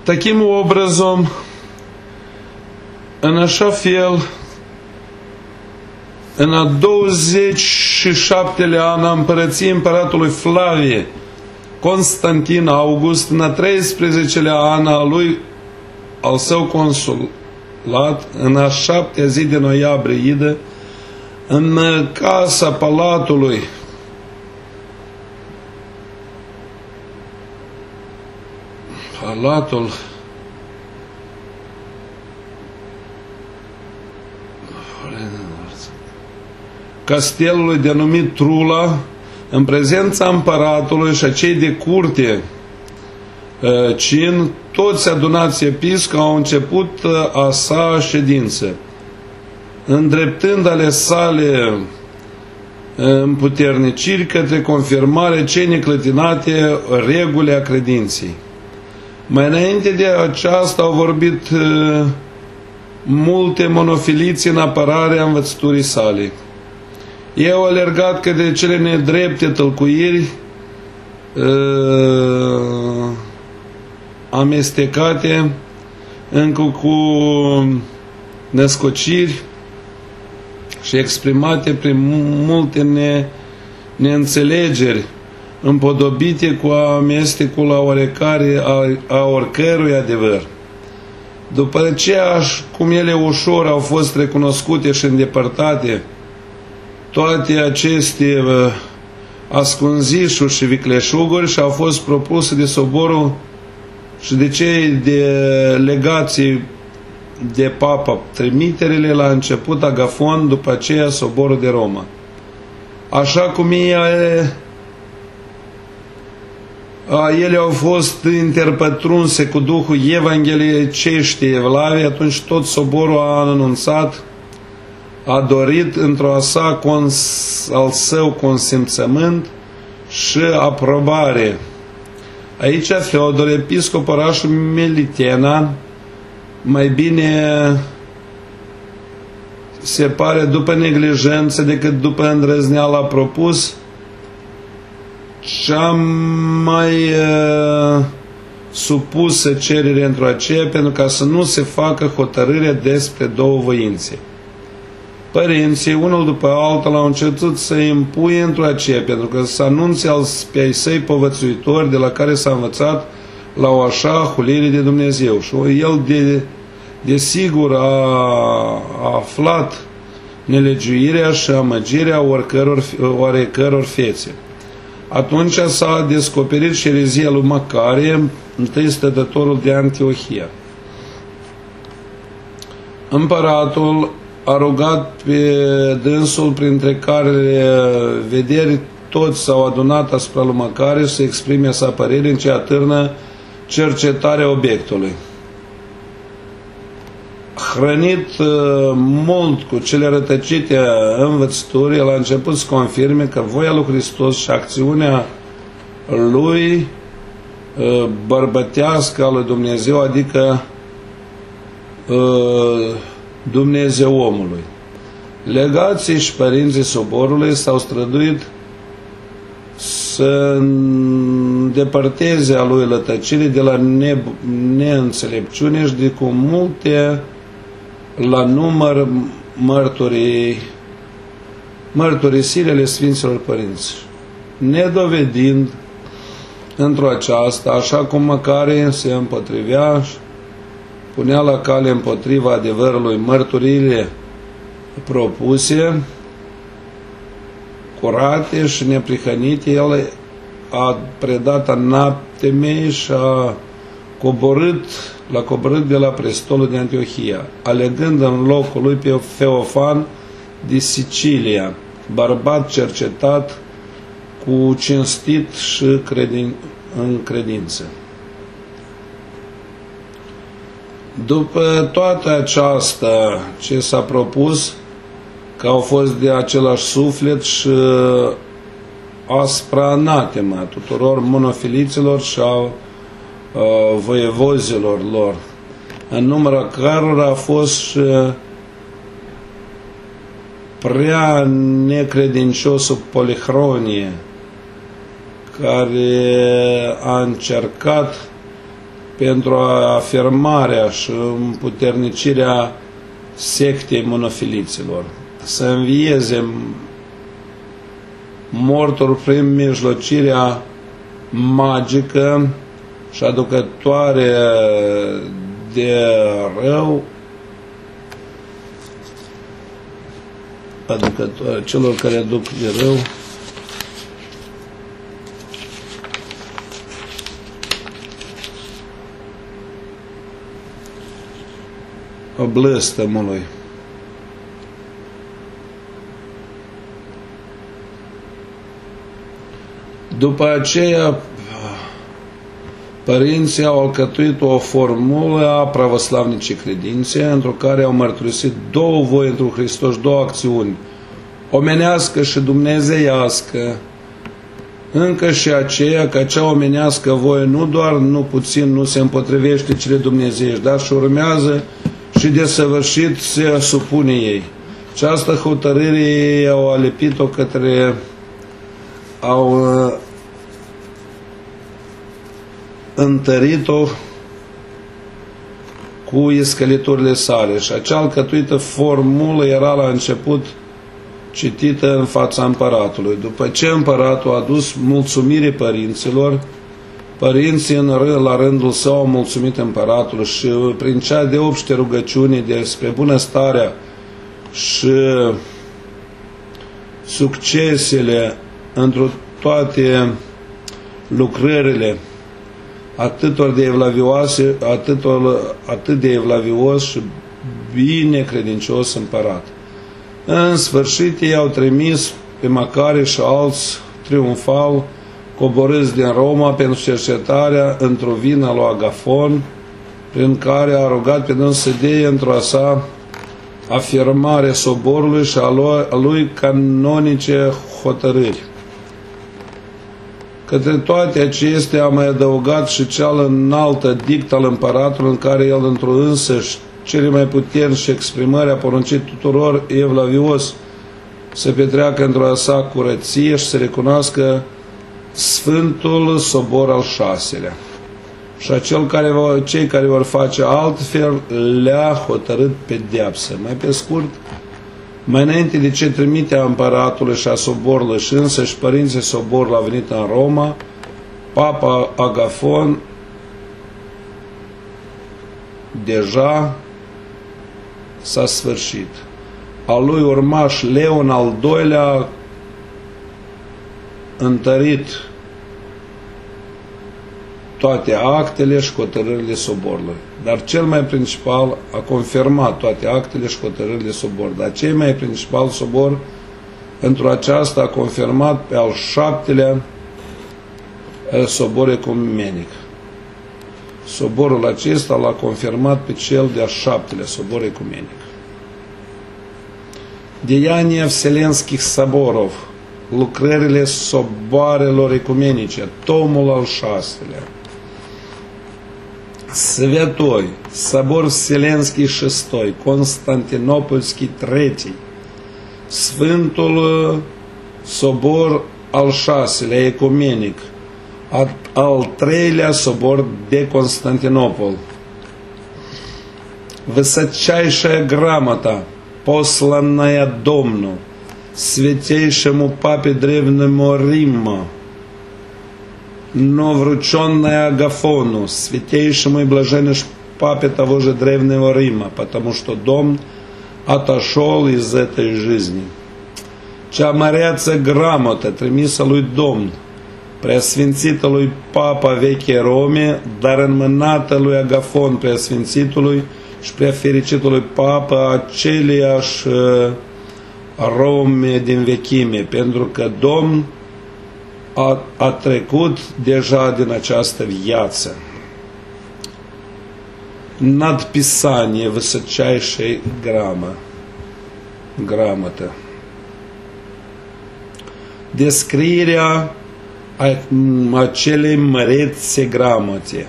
Таким образом, în așa fel, în a 27-lea an a împărăției împăratului Flavie Constantin August, în a 13-lea an al său consulat, în a 7-a zi de noiembrie idă, în casa palatului castelului denumit Trula, în prezența împăratului și a cei de curte cin, toți adunați episcopi au început a sa ședință, îndreptând ale sale împuterniciri către confirmare cei neclătinate reguli a credinței. Mai înainte de aceasta au vorbit multe monofiliți în apărarea învățăturii sale. Ei au alergat către cele nedrepte tălcuiri amestecate încă cu născociri și exprimate prin multe neînțelegeri împodobite cu amestecul a oricărui adevăr. După aceea, cum ele ușor au fost recunoscute și îndepărtate, toate aceste ascunzișuri și vicleșuguri și au fost propuse de soborul și de cei de legații de papa, trimiterile la început Agafon, după aceea soborul de Roma. Așa cum ele au fost interpătrunse cu Duhul evanghelicește Evlavie, atunci tot soborul a anunțat, a dorit într-o al său consimțământ și aprobare. Aici Feodor, episcop orașul Melitena, mai bine se pare după neglijență decât după îndrăzneală, a propus cea mai supusă cerere într-o aceea, pentru ca să nu se facă hotărârea despre două voințe. Părinții, unul după altul, au început să impuie într-o aceea, pentru că să anunțe pe ai săi povățuitori de la care s-a învățat la o așa hulire de Dumnezeu. Și el de sigur a aflat nelegiuirea și amăgirea oarecăror fețe. Atunci s-a descoperit și erezia lui Macarie, întâi stătătorul de Antiohia. Împăratul a rugat pe dânsul, printre care vederi toți s-au adunat asupra lui Macarie, să exprime sa părere în ce atârnă cercetarea obiectului. Hrănit mult cu cele rătăcite învățături, el a început să confirme că voia lui Hristos și acțiunea lui bărbătească a lui Dumnezeu, adică Dumnezeu omului. Legații și părinții soborului s-au străduit să îndepărteze a lui lătăcire de la neînțelepciune și de cu multe la număr mărturisirele Sfinților Părinți, nedovedind într-o aceasta, așa cum Macarie se împotrivea și punea la cale împotriva adevărului mărturile propuse, curate și neprihănite, el a predat anatemei și a coborât de la prestolul de Antiohia, alegând în locul lui pe Feofan de Sicilia, bărbat cercetat, cu cinstit și în credință. După toată aceasta ce s-a propus, că au fost de același suflet și aspra anatema tuturor monofiliților și a voievozilor lor, în numărul cărora a fost și prea necredinciosul Polihronie, care a încercat pentru afirmarea și împuternicirea sectei monofiliților, să învieze mortul prin mijlocirea magică și aducătoare de rău, aducătoare celor care aduc de rău, blăstămului. După aceea, părinții au alcătuit o formulă a pravoslavnicii credințe, într-o care au mărturisit două voi într-un Hristos, două acțiuni, omenească și dumnezeiască, încă și aceea că acea omenească voie nu doar, nu puțin, nu se împotrivește cele dumnezeiești, dar și urmează și de săvârșit se supune ei. Această hotărâre ei au alepit-o către, au întărit-o cu iscăliturile sale și acea alcătuită formulă era la început citită în fața împăratului. După ce împăratul a adus mulțumire părinților, părinții la rândul său au mulțumit împăratului și prin cea de obște rugăciune despre bunăstarea și succesele într toate lucrările atât de evlavioos și bine credincios împărat. În sfârșit, ei au trimis pe Macare și alți triumfal coborâți din Roma pentru cercetarea într-o vină lui Agafon, prin care a rugat pe dâns să dea într-o sa afirmare soborului și a lui canonice hotărâri. Către toate acestea a mai adăugat și cea înaltă dict al împăratului, în care el într-o însăși cele mai puternice exprimări a poruncit tuturor evlavios să petreacă într-o a sa curăție și să recunoască Sfântul Sobor al VI-lea. Și cei care vor face altfel le-a hotărât pedeapsă. Mai pe scurt, mai înainte de ce trimitea împăratului și a soborului și însăși părinții soborului a venit în Roma, Papa Agafon deja s-a sfârșit. Al lui urmaș Leon al II-lea întărit toate actele și hotărârile soborului. Dar cel mai principal a confirmat toate actele și hotărârile soborului. Dar cel mai principal sobor pentru aceasta a confirmat pe al VII-lea sobor ecumenic. Soborul acesta l-a confirmat pe cel de-al VII-lea sobor ecumenic. Деяния Вселенских соборов, lucrările soboarelor ecumenice, tomul al VI-lea. Святой Собор Вселенский VI, Constantinopolski III, Sfântul Sobor al VI-lea ecumenic, al III-lea Собор de Constantinopol. Высочайшая грамота, посланная Домну, Святейшему Папе Древнему Рима, но врученная Агафону, святейшему и блаженному Папе того же Древнего Рима, потому что Дом отошел из этой жизни. Cea măreață gramotă trimisă lui Domn, preasfințitului Papa Veche Rome, dar înmânată lui Agafon, preasfințitului și preafericitului Papa aceleiași Rome din vechime, pentru că Domn a trecut deja din această viață. Надписание высочайшей грамоты. Descrierea acelei mărețe gramote.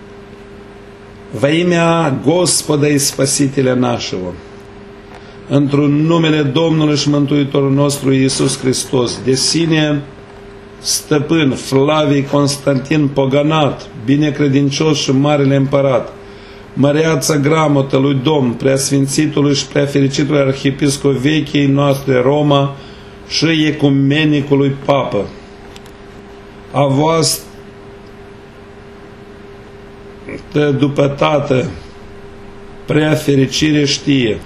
Во имя Господа и Спасителя нашего, într-un numele Domnului și Mântuitorul nostru Iisus Hristos, de sine stăpân Flavii Constantin Poganat, binecredincios și marele împărat, măreața gramotă lui Domn, preasfințitului și preafericitului arhiepiscop vechii noastre Roma și ecumenicului papă, a voastră după Tată, prea fericire știe,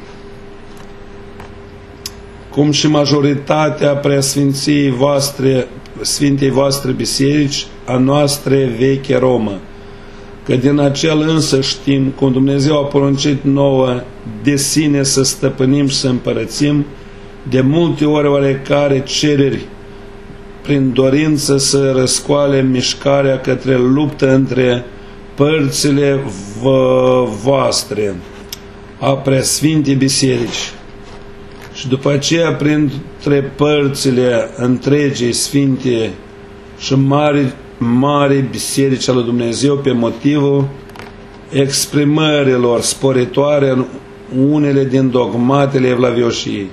cum și majoritatea preasfinției voastre, Sfintei voastre biserici, a noastre veche Romă, că din acel însă știm cum Dumnezeu a poruncit nouă de sine să stăpânim și să împărățim, de multe ori oarecare cereri prin dorință să răscoale mișcarea către luptă între părțile voastre a preasfintei biserici. Și după aceea, printre părțile întregii sfinte și mari biserici ale Dumnezeu, pe motivul exprimărilor sporitoare în unele din dogmatele evlavioșiei,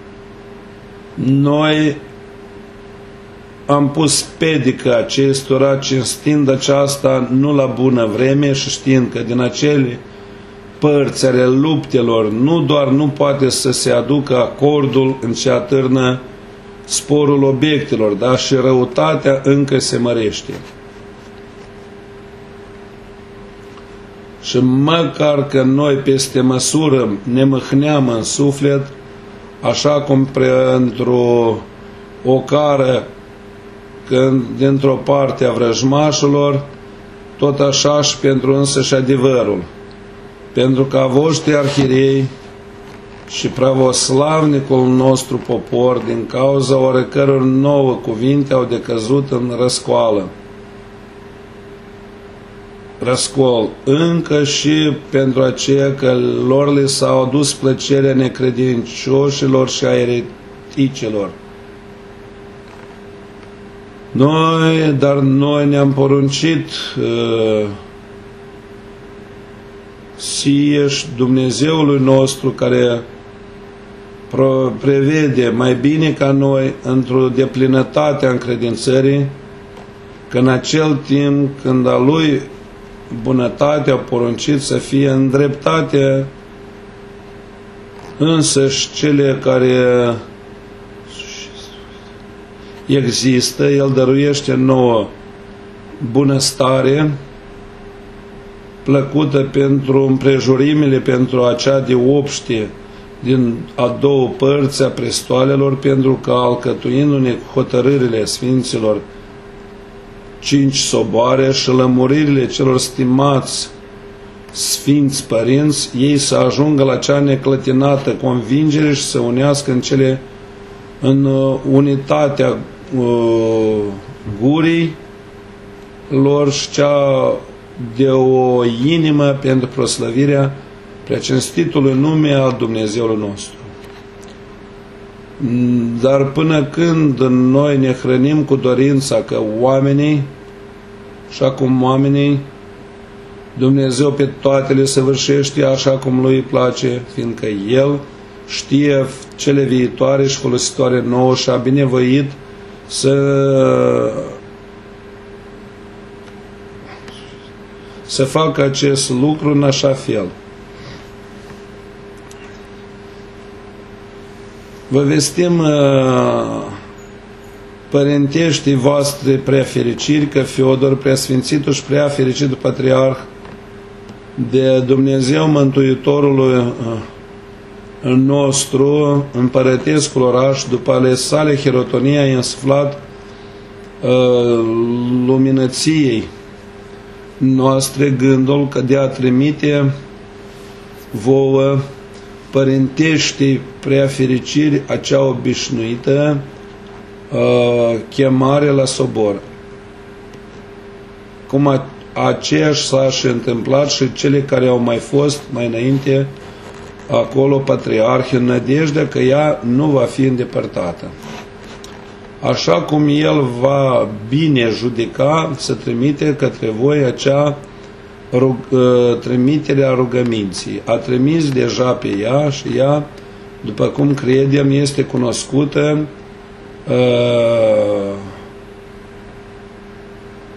noi am pus pedică acestora, cinstind aceasta nu la bună vreme și știind că din acele părți ale luptelor nu doar nu poate să se aducă acordul în ce atârnă sporul obiectelor, dar și răutatea încă se mărește. Și măcar că noi peste măsură ne mâhneam în suflet, așa cum pentru o cară când dintr-o parte a vrăjmașilor, tot așa și pentru însăși adevărul. Pentru ca voștri arhierei și pravoslavnicul nostru popor, din cauza oricăror nouă cuvinte, au decăzut în răscol, încă și pentru aceea că lor le s-au adus plăcerea necredincioșilor și a ereticilor. Dar noi ne-am poruncit ție și Dumnezeului nostru, care prevede mai bine ca noi într-o deplinătate a încredințării, că în acel timp când a Lui bunătate a poruncit să fie în dreptate însăși cele care există, El dăruiește nouă bunăstare plăcută pentru împrejurimile, pentru acea de obște din a două părți a prestoalelor, pentru că alcătuindu-ne cu hotărârile Sfinților 5 soboare și lămuririle celor stimați Sfinți Părinți, ei să ajungă la cea neclătinată convingere și să unească în unitatea gurii lor și cea de o inimă pentru proslăvirea preacinstitului nume al Dumnezeului nostru. Dar până când noi ne hrănim cu dorința că oamenii, și acum oamenii, Dumnezeu pe toate le săvârșește așa cum Lui îi place, fiindcă El știe cele viitoare și folositoare nouă și a binevoit să facă acest lucru în așa fel. Vă vestim părinteștii voastre preafericiri că Fiodor, preasfințitul și preafericitul patriarh de Dumnezeu Mântuitorului nostru, împărătescul oraș, după ale sale hirotonia, a însuflat luminăției noastre gândul că de a trimite vouă părinteștii preafericiri acea obișnuită chemare la sobor. Cum aceeași s-a și întâmplat și cele care au mai fost mai înainte acolo patriarhi, în nădejdea că ea nu va fi îndepărtată. Așa cum El va bine judeca, să trimite către voi acea trimiterea rugăminții. A trimis deja pe ea și ea, după cum credem, este cunoscută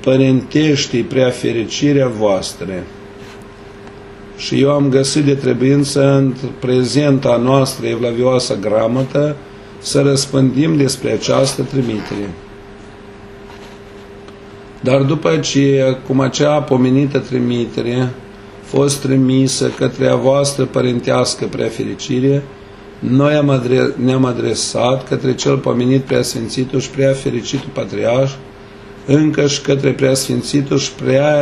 părintești prea fericirea voastră. Și eu am găsit de trebuință în prezenta noastră evlavioasă gramătă să răspândim despre această trimitere. Dar după aceea, cum acea pomenită trimitere fost trimisă către a voastră părintească preafericire, noi ne-am adresat către cel pomenit preasfințitul și preafericitul patriarh, încă și către preasfințitul și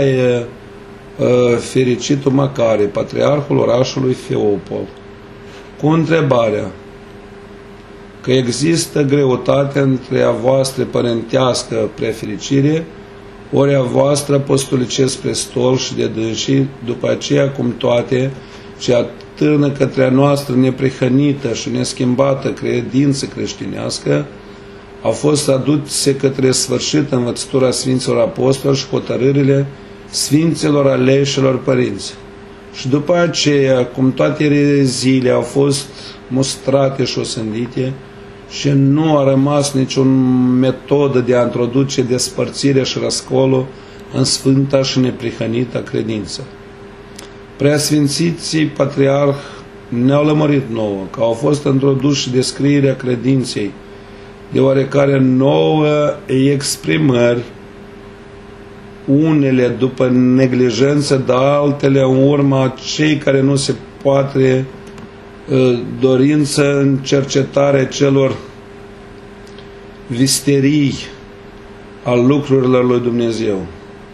fericitul Macare, patriarhul orașului Feopol, cu întrebarea că există greutate între a voastră părintească prefericire ori a voastră apostolicesc prestol și de dânsii, după aceea cum toate ce atârnă către a noastră neprihănită și neschimbată credință creștinească au fost aduse către sfârșit învățătura Sfinților Apostoli și hotărârile Sfinților aleșilor părinți. Și după aceea, cum toate ereziile au fost mustrate și osândite și nu a rămas niciun metodă de a introduce despărțire și răscolul în sfânta și neprihănită credință. Preasfințiții patriarh ne-au lămurit nouă că au fost introduși descrierea credinței de oarecare nouă exprimări, unele după neglijență, dar altele în urma cei care nu se poate dorință în cercetarea celor visterii al lucrurilor lui Dumnezeu.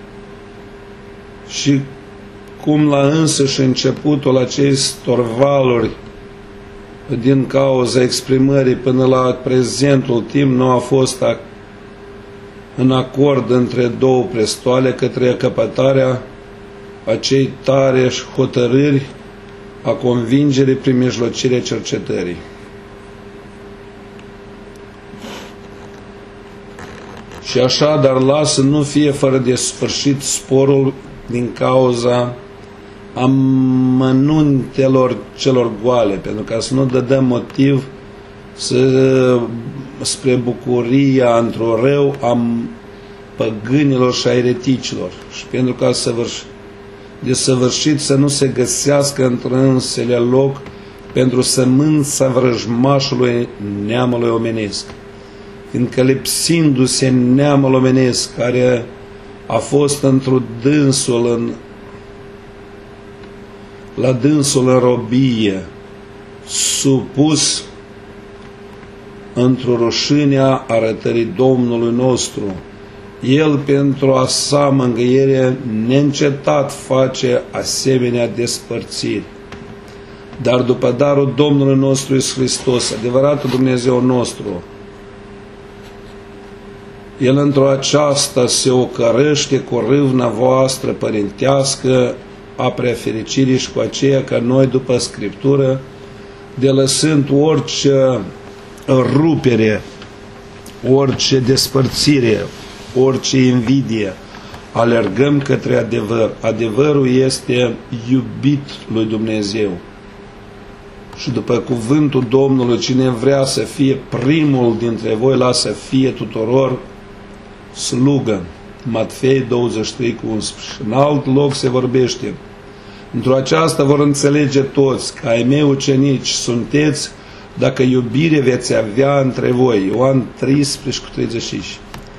Și cum la însăși începutul acestor valuri din cauza exprimării până la prezentul timp nu a fost în acord între două prestoale către căpătarea acei tare și hotărâri a convingerii prin mijlocirea cercetării. Și așa, dar lasă nu fie fără de sfârșit sporul din cauza amănuntelor celor goale, pentru ca să nu dăm motiv spre bucuria într-o rău a păgânilor și a ereticilor și pentru ca de săvârșit să nu se găsească între loc pentru sămânța vrăjmașului neamului omenesc, fiindcă lipsindu-se neamul omenesc care a fost la dânsul în robie, supus într-o rușinea arătării Domnului nostru, El pentru a sa mângâiere neîncetat face asemenea despărțiri. Dar după darul Domnului nostru Iisus Hristos, adevăratul Dumnezeu nostru, El într-o aceasta se ocărăște cu râvna voastră părintească a preafericirii și cu aceea că noi după Scriptură, de lăsând orice rupere, orice despărțire, orice invidie, alergăm către adevăr. Adevărul este iubit lui Dumnezeu. Și după cuvântul Domnului, cine vrea să fie primul dintre voi, lasă fie tuturor slugă. Matfei 23:11. În alt loc se vorbește: într-o aceasta vor înțelege toți că ai mei ucenici sunteți dacă iubire veți avea între voi. Ioan 13:35.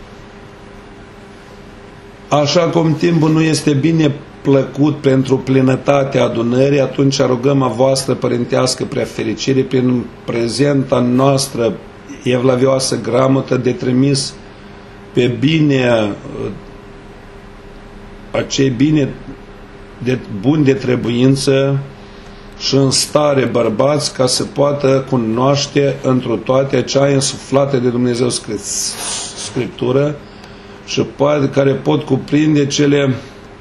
Așa cum timpul nu este bine plăcut pentru plinătatea adunării, atunci rugăm a voastră părintească preafericire prin prezenta noastră evlavioasă gramătă de trimis pe bine acei buni de trebuință și în stare bărbați ca să poată cunoaște întru toate cea însuflată de Dumnezeu Scriptură și care pot cuprinde cele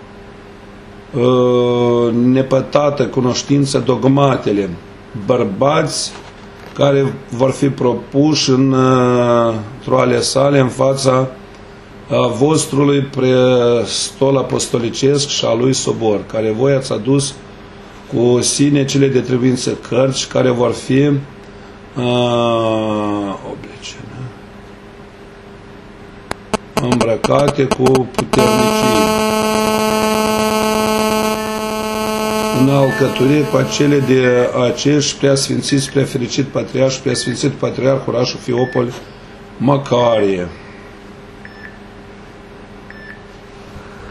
nepătată cunoștință dogmatele, bărbați care vor fi propuși într-o ale sale în fața vostrului prestol apostolicesc și a lui sobor, care voi ați adus cu sine cele de trebuință cărți care vor fi îmbrăcate cu puternicie, în alcătuire cu acele de acești preasfințiți, preafericit patriarh și preasfințit patriarh Orașul Fiopol, Macarie.